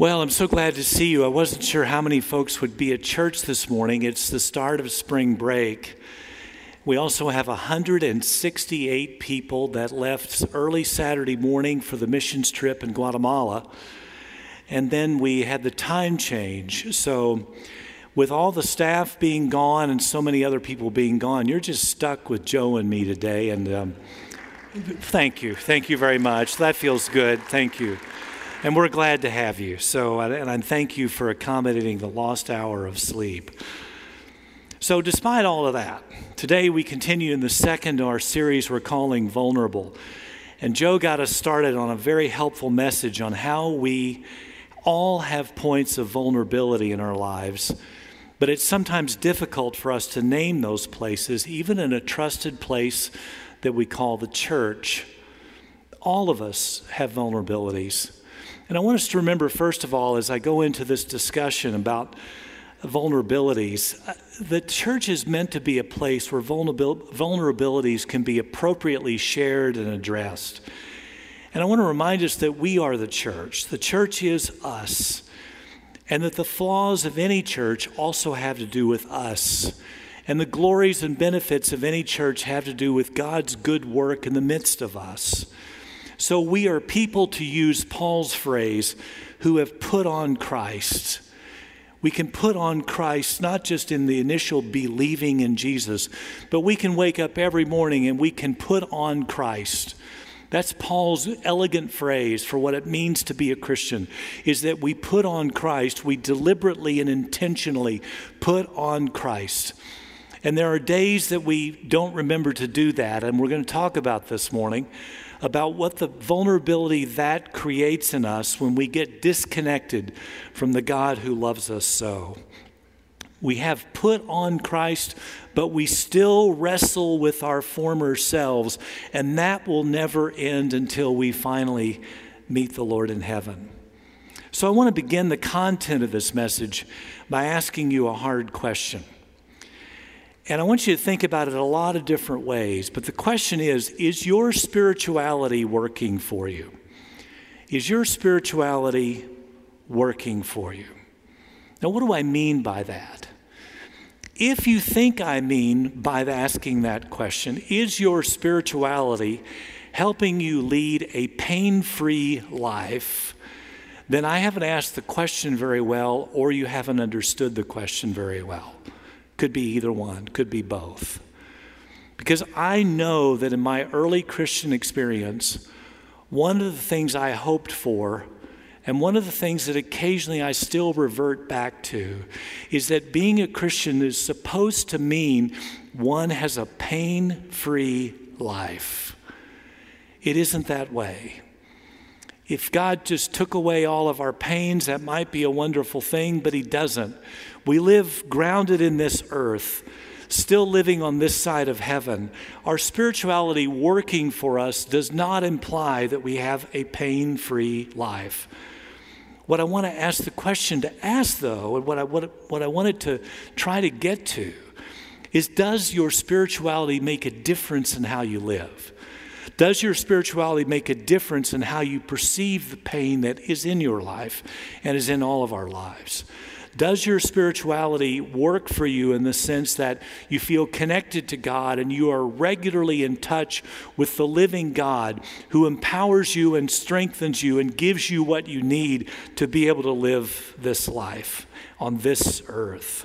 Well, I'm so glad to see you. I wasn't sure how many folks would be at church this morning. It's the start of spring break. We also have 168 people that left early Saturday morning for the missions trip in Guatemala. And then we had the time change. So with all the staff being gone and so many other people being gone, you're just stuck with Joe and me today. And thank you. Thank you very much. That feels good. Thank you. And we're glad to have you. And I thank you for accommodating the lost hour of sleep. So despite all of that, today we continue in the second of our series we're calling Vulnerable. And Joe got us started on a very helpful message on how we all have points of vulnerability in our lives, but it's sometimes difficult for us to name those places, even in a trusted place that we call the church. All of us have vulnerabilities. And I want us to remember, first of all, as I go into this discussion about vulnerabilities, the church is meant to be a place where vulnerabilities can be appropriately shared and addressed. And I want to remind us that we are the church. The church is us. And that the flaws of any church also have to do with us. And the glories and benefits of any church have to do with God's good work in the midst of us. So we are people, to use Paul's phrase, who have put on Christ. We can put on Christ not just in the initial believing in Jesus, but we can wake up every morning and we can put on Christ. That's Paul's elegant phrase for what it means to be a Christian, is that we put on Christ. We deliberately and intentionally put on Christ. And there are days that we don't remember to do that, and we're going to talk about this morning, about what the vulnerability that creates in us when we get disconnected from the God who loves us so. We have put on Christ, but we still wrestle with our former selves, and that will never end until we finally meet the Lord in heaven. So I want to begin the content of this message by asking you a hard question. And I want you to think about it a lot of different ways. But the question is your spirituality working for you? Is your spirituality working for you? Now, what do I mean by that? If you think I mean by asking that question, is your spirituality helping you lead a pain-free life, then I haven't asked the question very well, or you haven't understood the question very well. Could be either one, could be both. Because I know that in my early Christian experience, one of the things I hoped for, and one of the things that occasionally I still revert back to, is that being a Christian is supposed to mean one has a pain-free life. It isn't that way. If God just took away all of our pains, that might be a wonderful thing, but He doesn't. We live grounded in this earth, still living on this side of heaven. Our spirituality working for us does not imply that we have a pain-free life. What I want to ask the question to ask, though, and what I wanted to try to get to, is does your spirituality make a difference in how you live? Does your spirituality make a difference in how you perceive the pain that is in your life and is in all of our lives? Does your spirituality work for you in the sense that you feel connected to God and you are regularly in touch with the living God who empowers you and strengthens you and gives you what you need to be able to live this life on this earth?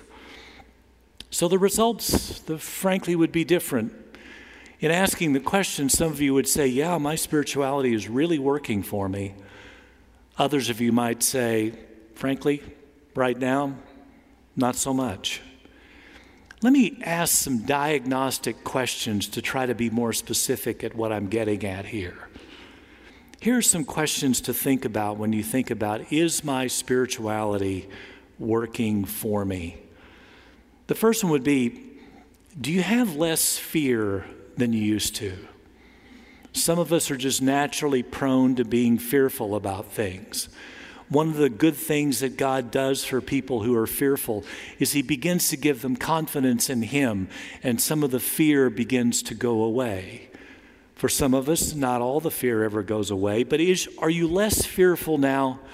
So the results, frankly, would be different. In asking the question, some of you would say, yeah, my spirituality is really working for me. Others of you might say, frankly, right now, not so much. Let me ask some diagnostic questions to try to be more specific at what I'm getting at here. Here are some questions to think about when you think about, is my spirituality working for me? The first one would be, do you have less fear than you used to? Some of us are just naturally prone to being fearful about things. One of the good things that God does for people who are fearful is He begins to give them confidence in Him, and some of the fear begins to go away. For some of us, not all the fear ever goes away, but are you less fearful now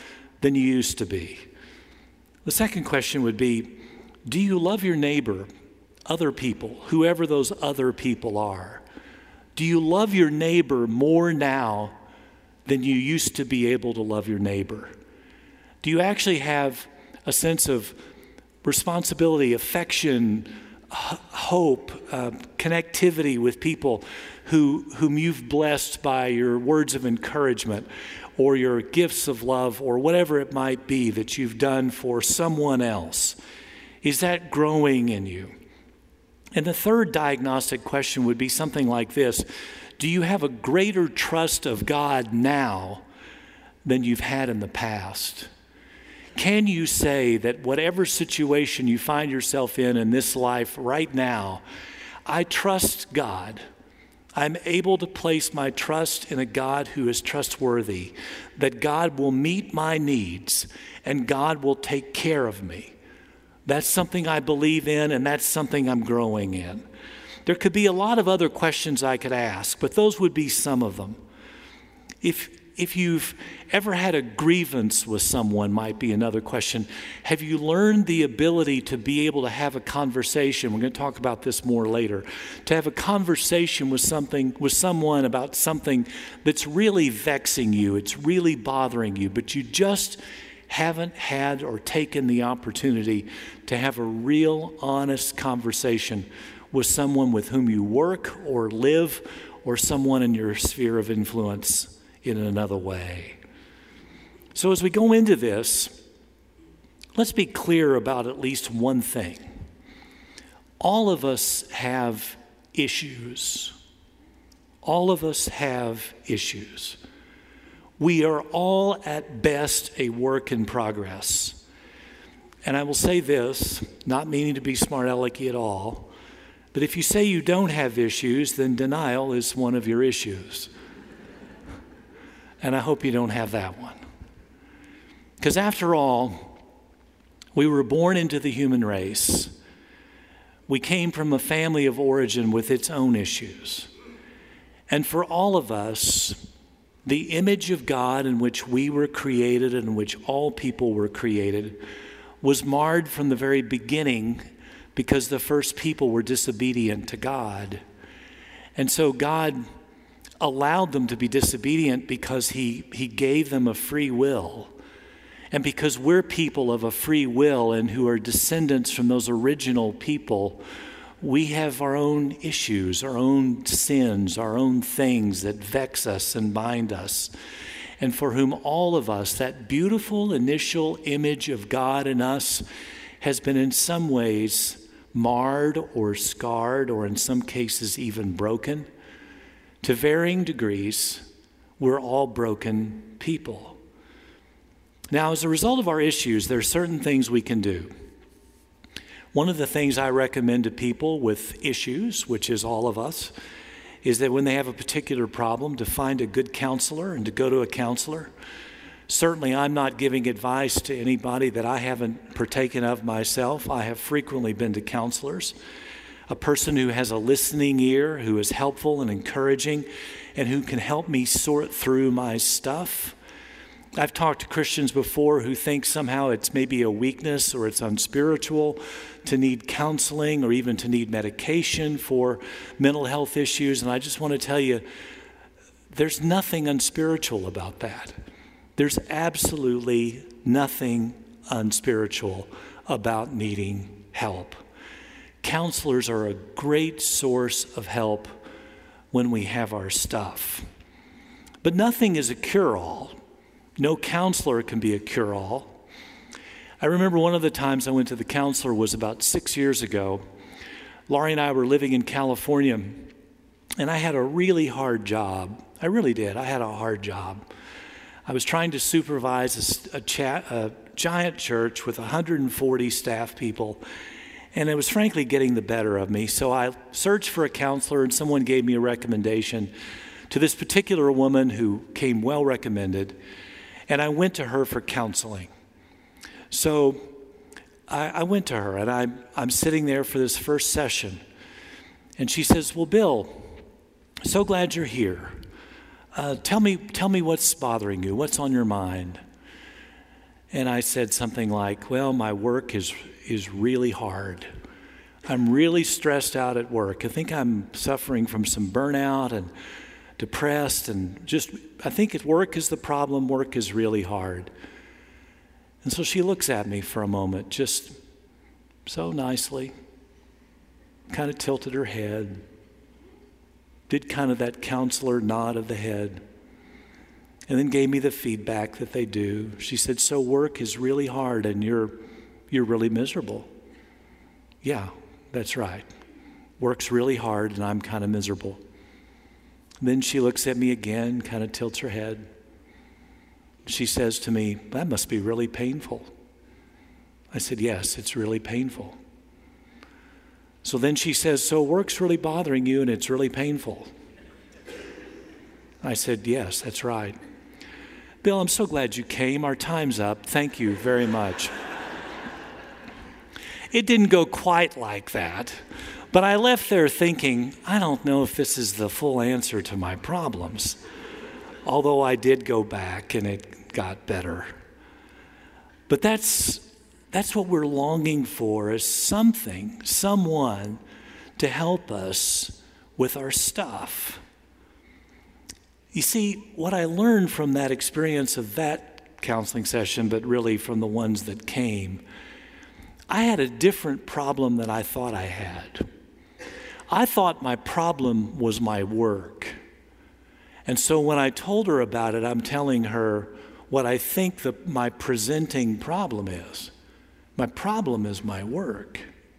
than you used to be? The second question would be, do you love your neighbor, other people, whoever those other people are? Do you love your neighbor more now than you used to be able to love your neighbor? Do you actually have a sense of responsibility, affection, hope, connectivity with people whom you've blessed by your words of encouragement or your gifts of love or whatever it might be that you've done for someone else? Is that growing in you? And the third diagnostic question would be something like this. Do you have a greater trust of God now than you've had in the past? Can you say that whatever situation you find yourself in this life right now, I trust God. I'm able to place my trust in a God who is trustworthy, that God will meet my needs and God will take care of me. That's something I believe in, and that's something I'm growing in. There could be a lot of other questions I could ask, but those would be some of them. If you've ever had a grievance with someone, might be another question. Have you learned the ability to be able to have a conversation? We're going to talk about this more later. To have a conversation with someone about something that's really vexing you, it's really bothering you, but you just haven't had or taken the opportunity to have a real, honest conversation with someone with whom you work or live, or someone in your sphere of influence in another way. So as we go into this, let's be clear about at least one thing. All of us have issues. All of us have issues. We are all at best a work in progress. And I will say this, not meaning to be smart alecky at all, but if you say you don't have issues, then denial is one of your issues. And I hope you don't have that one. Because after all, we were born into the human race. We came from a family of origin with its own issues. And for all of us, the image of God in which we were created and in which all people were created was marred from the very beginning because the first people were disobedient to God. And so God allowed them to be disobedient because he gave them a free will. And because we're people of a free will and who are descendants from those original people, we have our own issues, our own sins, our own things that vex us and bind us. And for whom all of us, that beautiful initial image of God in us has been in some ways marred or scarred, or in some cases even broken. To varying degrees, we're all broken people. Now, as a result of our issues, there are certain things we can do. One of the things I recommend to people with issues, which is all of us, is that when they have a particular problem, to find a good counselor and to go to a counselor. Certainly, I'm not giving advice to anybody that I haven't partaken of myself. I have frequently been to counselors. A person who has a listening ear, who is helpful and encouraging, and who can help me sort through my stuff. I've talked to Christians before who think somehow it's maybe a weakness or it's unspiritual to need counseling or even to need medication for mental health issues. And I just want to tell you, there's nothing unspiritual about that. There's absolutely nothing unspiritual about needing help. Counselors are a great source of help when we have our stuff. But nothing is a cure-all. No counselor can be a cure-all. I remember one of the times I went to the counselor was about 6 years ago. Laurie and I were living in California, and I had a really hard job. I really did. I had a hard job. I was trying to supervise a giant church with 140 staff people, and it was frankly getting the better of me. So I searched for a counselor, and someone gave me a recommendation to this particular woman who came well recommended. And I went to her for counseling. So I went to her, and I'm sitting there for this first session. And she says, "Well, Bill, so glad you're here. Tell me what's bothering you. What's on your mind?" And I said something like, well, my work is really hard. I'm really stressed out at work. I think I'm suffering from some burnout and depressed, and I think work is the problem. Work is really hard. And so she looks at me for a moment, just so nicely, kind of tilted her head, did kind of that counselor nod of the head, and then gave me the feedback that they do. She said, so work is really hard and you're really miserable. Yeah, that's right. Work's really hard and I'm kind of miserable. Then she looks at me again, kind of tilts her head. She says to me, that must be really painful. I said, yes, it's really painful. So then she says, so work's really bothering you and it's really painful. I said, yes, that's right. Bill, I'm so glad you came. Our time's up. Thank you very much. It didn't go quite like that, but I left there thinking, I don't know if this is the full answer to my problems. Although I did go back and it got better. But that's what we're longing for, is someone to help us with our stuff. You see, what I learned from that experience of that counseling session, but really from the ones that came, I had a different problem than I thought I had. I thought my problem was my work. And so when I told her about it, I'm telling her what I think my presenting problem is. My problem is my work.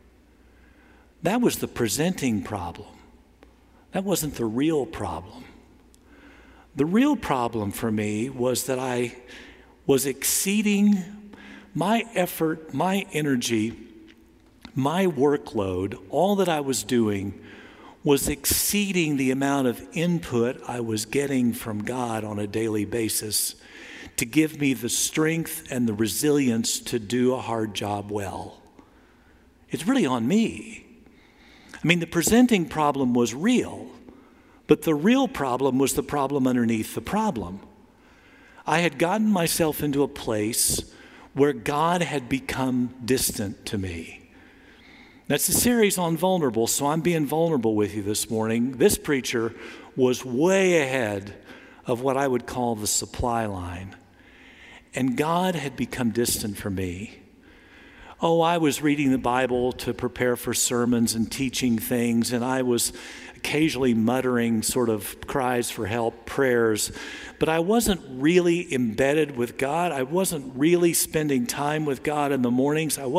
That was the presenting problem. That wasn't the real problem. The real problem for me was that I was exceeding my effort, my energy, my workload. All that I was doing was exceeding the amount of input I was getting from God on a daily basis to give me the strength and the resilience to do a hard job well. It's really on me. I mean, the presenting problem was real, but the real problem was the problem underneath the problem. I had gotten myself into a place where God had become distant to me. That's a series on vulnerable, so I'm being vulnerable with you this morning. This preacher was way ahead of what I would call the supply line. And God had become distant from me. Oh, I was reading the Bible to prepare for sermons and teaching things, and I was occasionally muttering sort of cries for help, prayers, but I wasn't really embedded with God. I wasn't really spending time with God in the mornings. I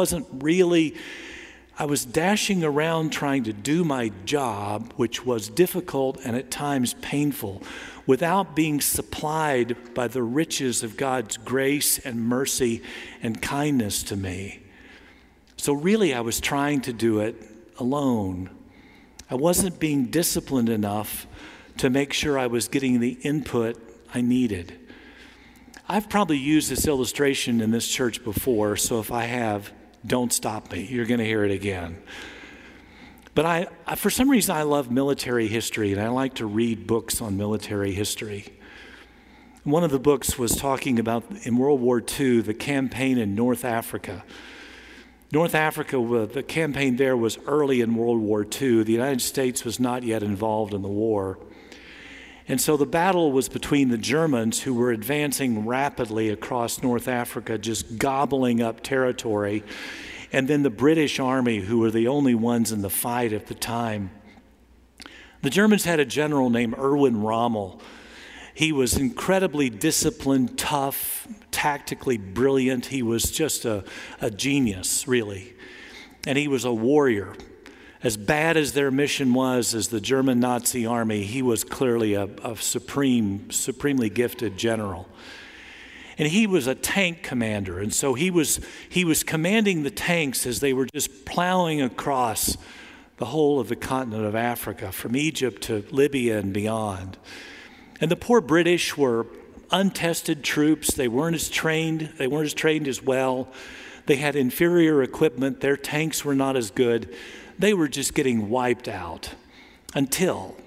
was dashing around trying to do my job, which was difficult and at times painful, without being supplied by the riches of God's grace and mercy and kindness to me. So really, I was trying to do it alone. I wasn't being disciplined enough to make sure I was getting the input I needed. I've probably used this illustration in this church before, so if I have, don't stop me. You're going to hear it again. But I, for some reason, I love military history, and I like to read books on military history. One of the books was talking about, in World War II, the campaign in North Africa. North Africa, the campaign there was early in World War II. The United States was not yet involved in the war. And so the battle was between the Germans, who were advancing rapidly across North Africa, just gobbling up territory, and then the British Army, who were the only ones in the fight at the time. The Germans had a general named Erwin Rommel. He was incredibly disciplined, tough, tactically brilliant. He was just a genius, really. And he was a warrior. As bad as their mission was as the German Nazi army, he was clearly a supremely gifted general. And he was a tank commander. And so he was commanding the tanks as they were just plowing across the whole of the continent of Africa, from Egypt to Libya and beyond. And the poor British were untested troops. They weren't as trained as well. They had inferior equipment. Their tanks were not as good. They were just getting wiped out until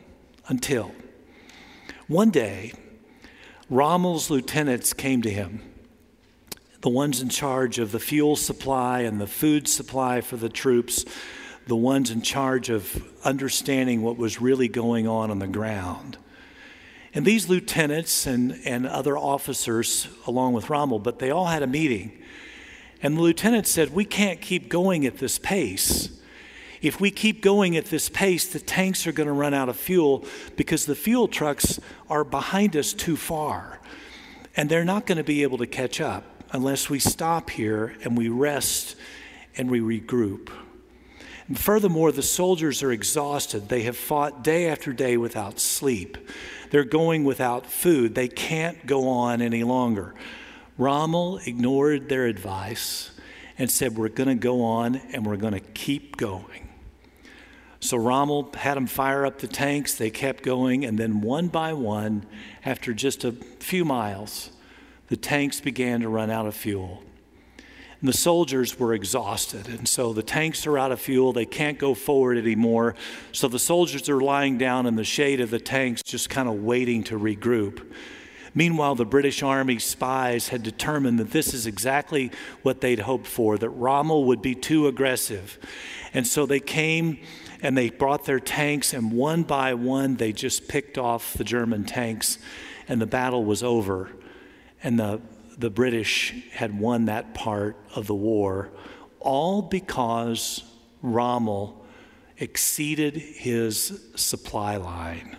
one day, Rommel's lieutenants came to him. the ones in charge of the fuel supply and the food supply for the troops, the ones in charge of understanding what was really going on the ground. And these lieutenants and other officers, along with Rommel, but they all had a meeting. And the lieutenant said, we can't keep going at this pace. If we keep going at this pace, the tanks are going to run out of fuel because the fuel trucks are behind us too far. And they're not going to be able to catch up unless we stop here and we rest and we regroup. And furthermore, the soldiers are exhausted. They have fought day after day without sleep. They're going without food. They can't go on any longer. Rommel ignored their advice and said, we're going to go on and we're going to keep going. So Rommel had them fire up the tanks. They kept going. And then one by one, after just a few miles, the tanks began to run out of fuel. And the soldiers were exhausted. And so the tanks are out of fuel. They can't go forward anymore. So the soldiers are lying down in the shade of the tanks, just kind of waiting to regroup. Meanwhile, the British Army spies had determined that this is exactly what they'd hoped for, that Rommel would be too aggressive. And so they came and they brought their tanks, and one by one, they just picked off the German tanks, and the battle was over. And the British had won that part of the war, all because Rommel exceeded his supply line.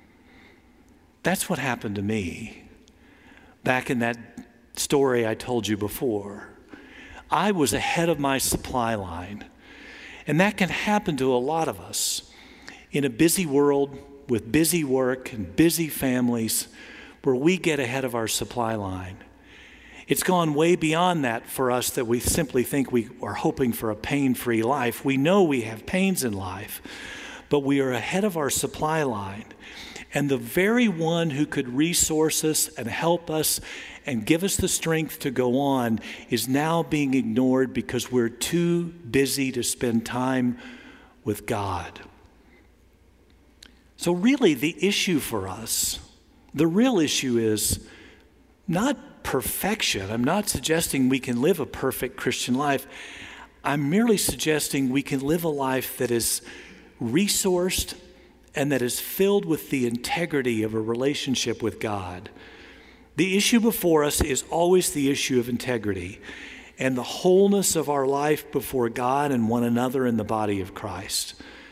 That's what happened to me back in that story I told you before. I was ahead of my supply line. And that can happen to a lot of us in a busy world with busy work and busy families where we get ahead of our supply line. It's gone way beyond that for us that we simply think we are hoping for a pain-free life. We know we have pains in life, but we are ahead of our supply line. And the very one who could resource us and help us and give us the strength to go on is now being ignored because we're too busy to spend time with God. So really the issue for us, the real issue is not perfection. I'm not suggesting we can live a perfect Christian life. I'm merely suggesting we can live a life that is resourced and that is filled with the integrity of a relationship with God. The issue before us is always the issue of integrity and the wholeness of our life before God and one another in the body of Christ.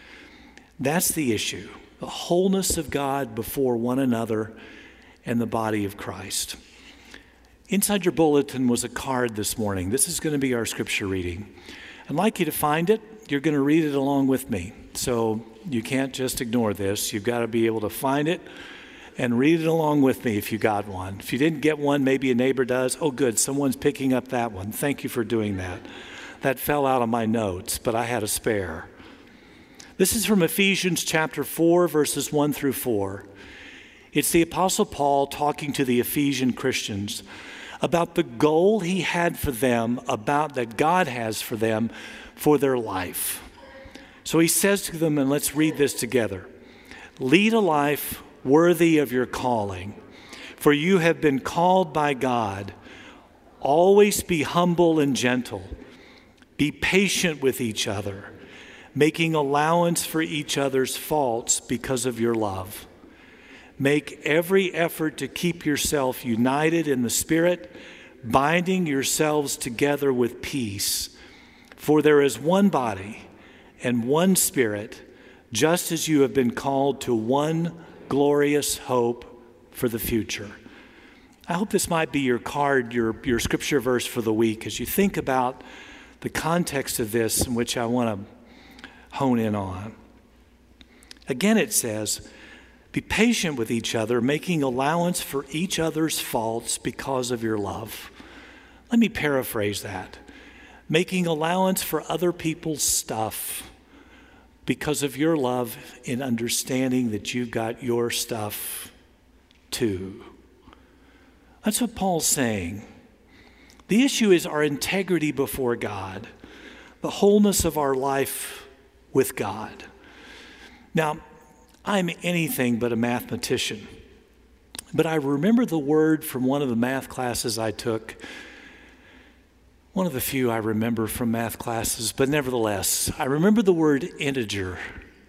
That's the issue, the wholeness of God before one another and the body of Christ. Inside your bulletin was a card this morning. This is going to be our scripture reading. I'd like you to find it. You're going to read it along with me. So you can't just ignore this. You've got to be able to find it and read it along with me if you got one. If you didn't get one, maybe a neighbor does. Oh, good. Someone's picking up that one. Thank you for doing that. That fell out of my notes, but I had a spare. This is from Ephesians chapter 4, verses 1 through 4. It's the Apostle Paul talking to the Ephesian Christians about the goal he had for them, about that God has for them for their life. So he says to them, and let's read this together. Lead a life worthy of your calling, for you have been called by God. Always be humble and gentle. Be patient with each other, making allowance for each other's faults because of your love. Make every effort to keep yourself united in the Spirit, binding yourselves together with peace. For there is one body and one Spirit, just as you have been called to one glorious hope for the future. I hope this might be your card, your scripture verse for the week as you think about the context of this in which I want to hone in on. Again, it says, be patient with each other, making allowance for each other's faults because of your love. Let me paraphrase that. Making allowance for other people's stuff because of your love in understanding that you've got your stuff too. That's what Paul's saying. The issue is our integrity before God, the wholeness of our life with God. Now, I'm anything but a mathematician, but I remember the word from one of the math classes I took One of the few I remember from math classes, but nevertheless, I remember the word integer.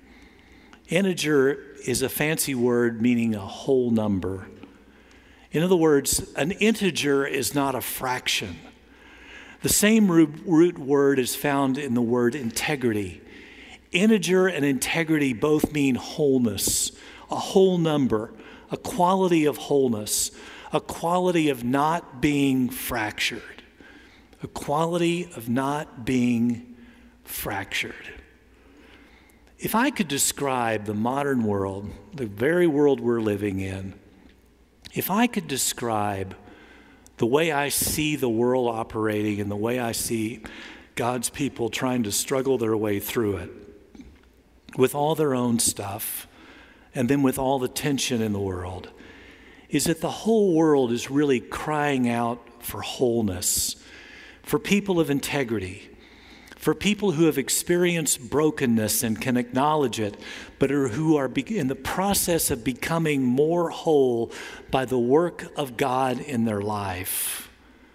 Integer is a fancy word meaning a whole number. In other words, an integer is not a fraction. The same root word is found in the word integrity. Integer and integrity both mean wholeness, a whole number, a quality of wholeness, a quality of not being fractured, a quality of not being fractured. If I could describe the modern world, the very world we're living in, if I could describe the way I see the world operating and the way I see God's people trying to struggle their way through it, with all their own stuff, and then with all the tension in the world, is that the whole world is really crying out for wholeness, for people of integrity, for people who have experienced brokenness and can acknowledge it, but who are in the process of becoming more whole by the work of God in their life.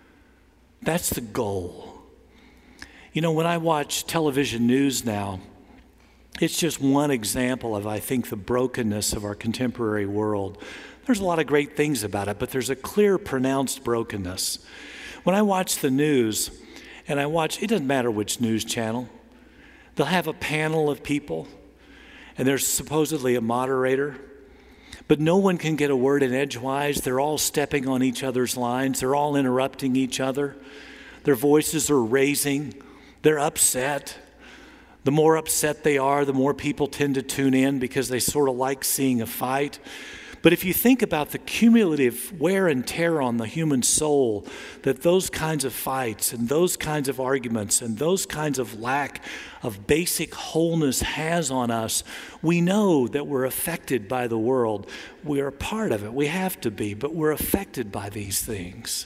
That's the goal. You know, when I watch television news now, it's just one example of, I think, the brokenness of our contemporary world. There's a lot of great things about it, but there's a clear, pronounced brokenness. When I watch the news, and it doesn't matter which news channel, they'll have a panel of people, and there's supposedly a moderator, but no one can get a word in edgewise. They're all stepping on each other's lines. They're all interrupting each other. Their voices are raising. They're upset. The more upset they are, the more people tend to tune in because they sort of like seeing a fight. But if you think about the cumulative wear and tear on the human soul that those kinds of fights and those kinds of arguments and those kinds of lack of basic wholeness has on us, we know that we're affected by the world. We're a part of it. We have to be, but we're affected by these things.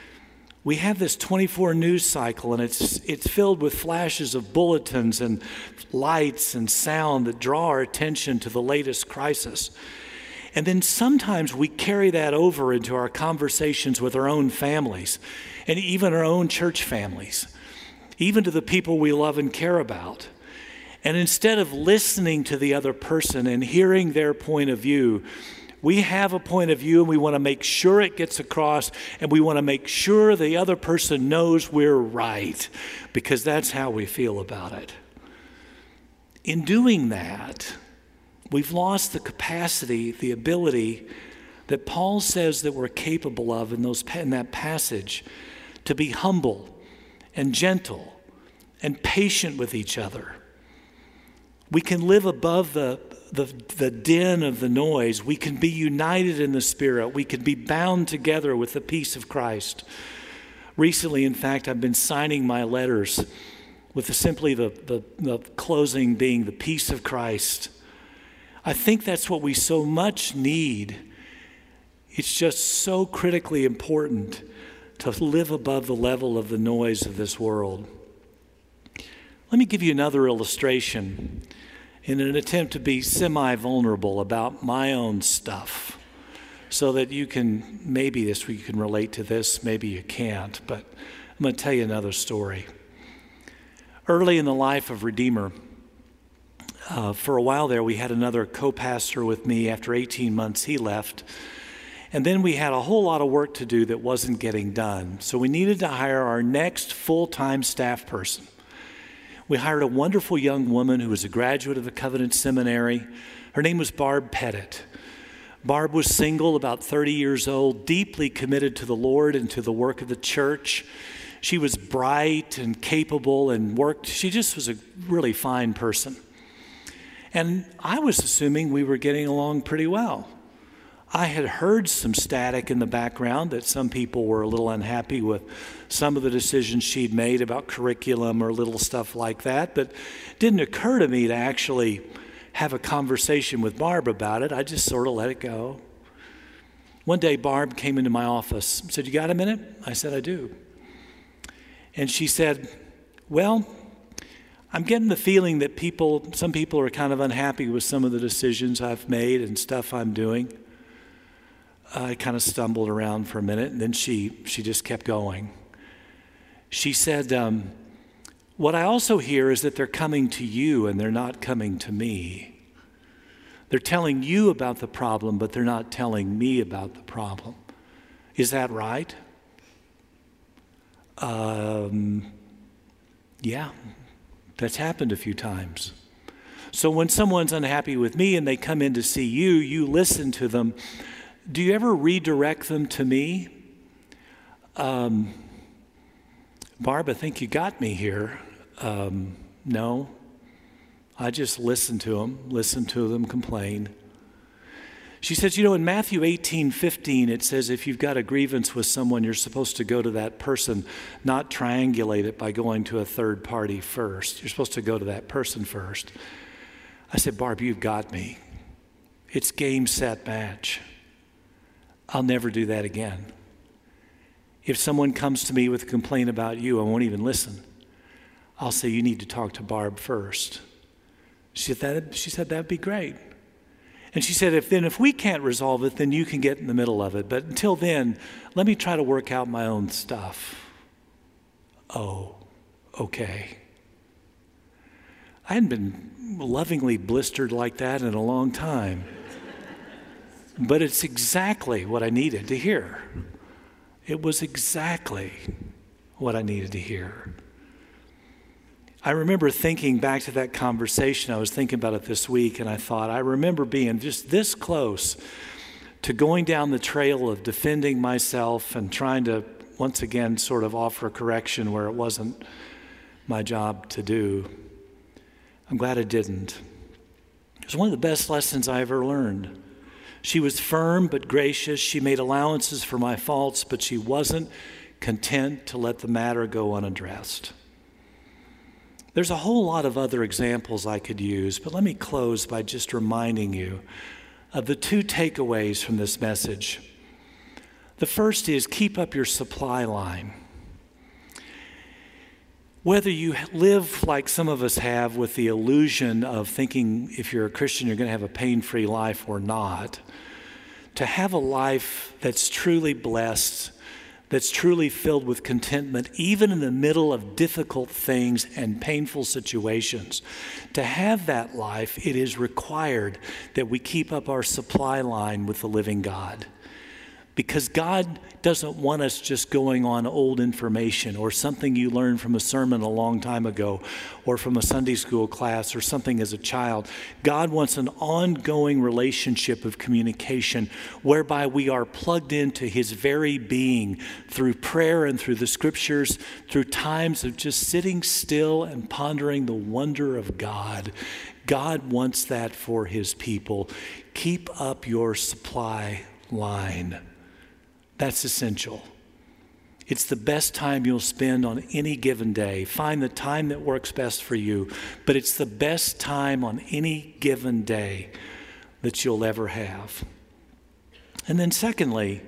We have this 24 news cycle, and it's filled with flashes of bulletins and lights and sound that draw our attention to the latest crisis. And then sometimes we carry that over into our conversations with our own families and even our own church families, even to the people we love and care about. And instead of listening to the other person and hearing their point of view, we have a point of view and we want to make sure it gets across, and we want to make sure the other person knows we're right, because that's how we feel about it. In doing that, we've lost the capacity, the ability that Paul says that we're capable of in that passage, to be humble and gentle and patient with each other. We can live above the din of the noise. We can be united in the Spirit. We can be bound together with the peace of Christ. Recently, in fact, I've been signing my letters with simply the closing being the peace of Christ. I think that's what we so much need. It's just so critically important to live above the level of the noise of this world. Let me give you another illustration in an attempt to be semi-vulnerable about my own stuff, so that you can, maybe you can relate to this, maybe you can't, but I'm going to tell you another story. Early in the life of Redeemer, for a while there, we had another co-pastor with me. After 18 months, he left. And then we had a whole lot of work to do that wasn't getting done. So we needed to hire our next full-time staff person. We hired a wonderful young woman who was a graduate of the Covenant Seminary. Her name was Barb Pettit. Barb was single, about 30 years old, deeply committed to the Lord and to the work of the church. She was bright and capable and worked. She just was a really fine person. And I was assuming we were getting along pretty well. I had heard some static in the background that some people were a little unhappy with some of the decisions she'd made about curriculum or little stuff like that, but it didn't occur to me to actually have a conversation with Barb about it. I just sort of let it go. One day, Barb came into my office and said, "You got a minute?" I said, "I do." And she said, "Well, I'm getting the feeling that some people are kind of unhappy with some of the decisions I've made and stuff I'm doing." I kind of stumbled around for a minute, and then she just kept going. She said, what I also hear is that they're coming to you and they're not coming to me. They're telling you about the problem, but they're not telling me about the problem. Is that right? Yeah, that's happened a few times. So when someone's unhappy with me and they come in to see you, you listen to them. Do you ever redirect them to me? Barb, I think you got me here. No. I just listen to them complain. She says, in Matthew 18:15, it says if you've got a grievance with someone, you're supposed to go to that person, not triangulate it by going to a third party first. You're supposed to go to that person first. I said, Barb, you've got me. It's game, set, match. I'll never do that again. If someone comes to me with a complaint about you, I won't even listen. I'll say, you need to talk to Barb first. She said, that'd be great. And she said, if we can't resolve it, then you can get in the middle of it. But until then, let me try to work out my own stuff. Oh, okay. I hadn't been lovingly blistered like that in a long time. But it's exactly what I needed to hear. It was exactly what I needed to hear. I remember thinking back to that conversation. I was thinking about it this week, and I thought, I remember being just this close to going down the trail of defending myself and trying to, once again, sort of offer correction where it wasn't my job to do. I'm glad I didn't. It was one of the best lessons I ever learned. She was firm but gracious. She made allowances for my faults, but she wasn't content to let the matter go unaddressed. There's a whole lot of other examples I could use, but let me close by just reminding you of the two takeaways from this message. The first is keep up your supply line. Whether you live like some of us have with the illusion of thinking if you're a Christian you're going to have a pain-free life or not, to have a life that's truly blessed, that's truly filled with contentment, even in the middle of difficult things and painful situations. To have that life, it is required that we keep up our supply line with the living God. Because God doesn't want us just going on old information or something you learned from a sermon a long time ago or from a Sunday school class or something as a child. God wants an ongoing relationship of communication whereby we are plugged into his very being through prayer and through the scriptures, through times of just sitting still and pondering the wonder of God. God wants that for his people. Keep up your supply line. That's essential. It's the best time you'll spend on any given day. Find the time that works best for you, but it's the best time on any given day that you'll ever have. And then secondly,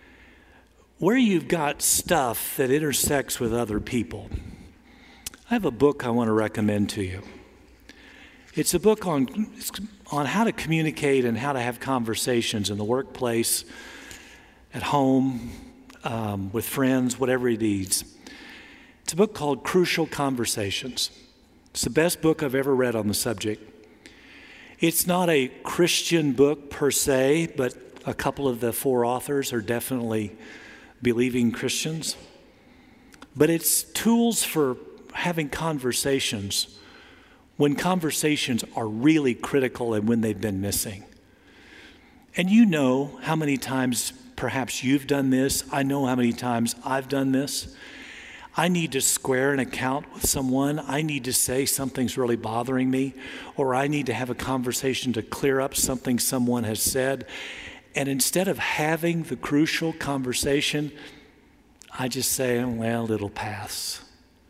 where you've got stuff that intersects with other people, I have a book I want to recommend to you. It's a book on how to communicate and how to have conversations in the workplace, at home, with friends, whatever it is. It's a book called Crucial Conversations. It's the best book I've ever read on the subject. It's not a Christian book per se, but a couple of the four authors are definitely believing Christians. But it's tools for having conversations when conversations are really critical and when they've been missing. And you know how many times perhaps you've done this. I know how many times I've done this. I need to square an account with someone. I need to say something's really bothering me, or I need to have a conversation to clear up something someone has said. And instead of having the crucial conversation, I just say, well, it'll pass.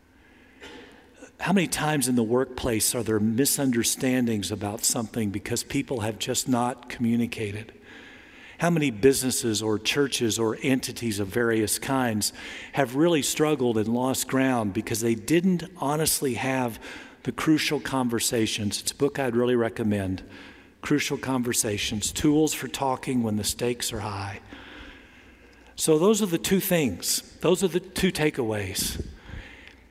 How many times in the workplace are there misunderstandings about something because people have just not communicated? How many businesses or churches or entities of various kinds have really struggled and lost ground because they didn't honestly have the crucial conversations? It's a book I'd really recommend. Crucial Conversations, Tools for Talking When the Stakes Are High. So those are the two things. Those are the two takeaways.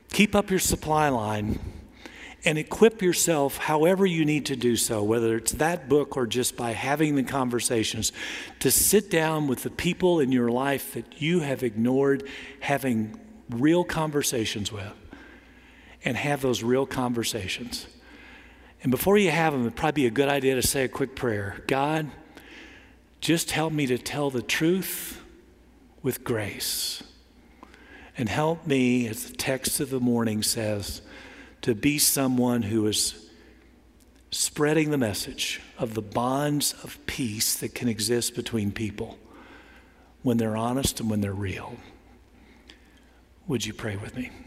Keep up your supply line and equip yourself however you need to do so, whether it's that book or just by having the conversations, to sit down with the people in your life that you have ignored having real conversations with, and have those real conversations. And before you have them, it'd probably be a good idea to say a quick prayer. God, just help me to tell the truth with grace. And help me, as the text of the morning says, to be someone who is spreading the message of the bonds of peace that can exist between people when they're honest and when they're real. Would you pray with me?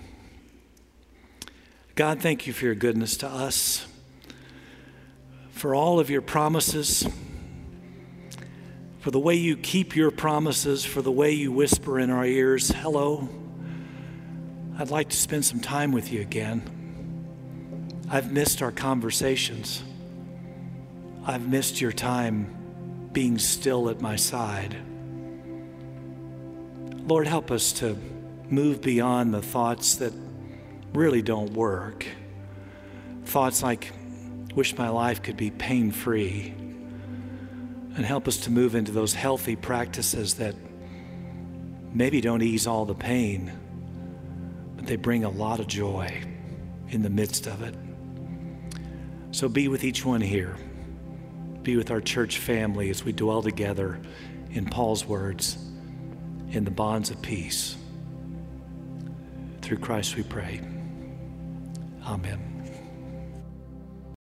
God, thank you for your goodness to us, for all of your promises, for the way you keep your promises, for the way you whisper in our ears, hello, I'd like to spend some time with you again. I've missed our conversations. I've missed your time being still at my side. Lord, help us to move beyond the thoughts that really don't work. Thoughts like, wish my life could be pain-free. And help us to move into those healthy practices that maybe don't ease all the pain, but they bring a lot of joy in the midst of it. So be with each one here. Be with our church family as we dwell together in Paul's words, in the bonds of peace. Through Christ we pray. Amen.